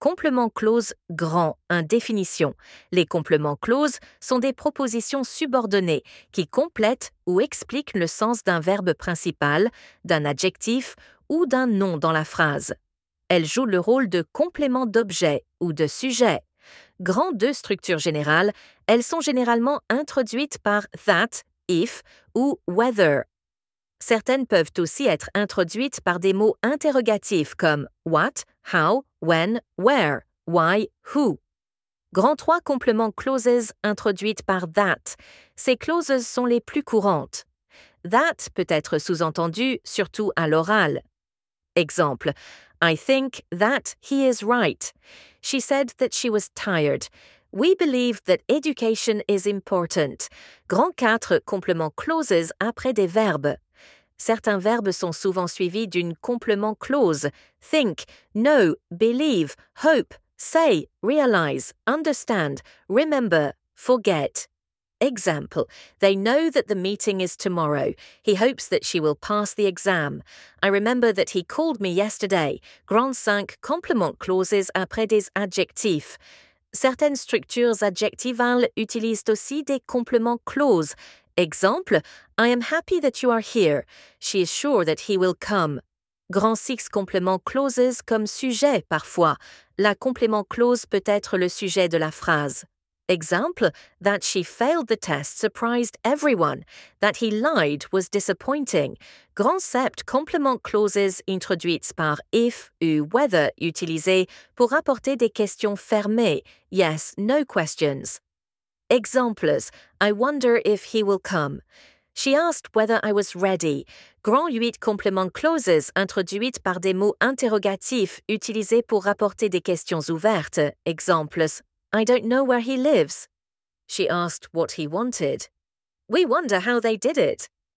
Complément clause grand, indéfinition. Les compléments clauses sont des propositions subordonnées qui complètent ou expliquent le sens d'un verbe principal, d'un adjectif ou d'un nom dans la phrase. Elles jouent le rôle de complément d'objet ou de sujet. Grand de structure générale, elles sont généralement introduites par that, if ou whether. Certaines peuvent aussi être introduites par des mots interrogatifs comme what, how, when, where, why, who. Grand 3 compléments clauses introduites par that. Ces clauses sont les plus courantes. That peut être sous-entendu surtout à l'oral. Exemple: I think that he is right. She said that she was tired. We believe that education is important. Grand 4 complément clauses après des verbes. Certains verbes sont souvent suivis d'une complément clause. Think, know, believe, hope, say, realize, understand, remember, forget. Example: They know that the meeting is tomorrow. He hopes that she will pass the exam. I remember that he called me yesterday. Grand 5 complément clauses après des adjectifs. Certaines structures adjectivales utilisent aussi des compléments clauses. Exemple: I am happy that you are here. She is sure that he will come. Grand 6 complément clauses comme sujet parfois. La complément clause peut être le sujet de la phrase. Exemple: That she failed the test surprised everyone. That he lied was disappointing. Grand 7 complément clauses introduites par if ou whether utilisées pour apporter des questions fermées. Yes, no questions. Exemples: I wonder if he will come. She asked whether I was ready. Grand 8 complément clauses introduites par des mots interrogatifs utilisés pour rapporter des questions ouvertes. Exemples: I don't know where he lives. She asked what he wanted. We wonder how they did it.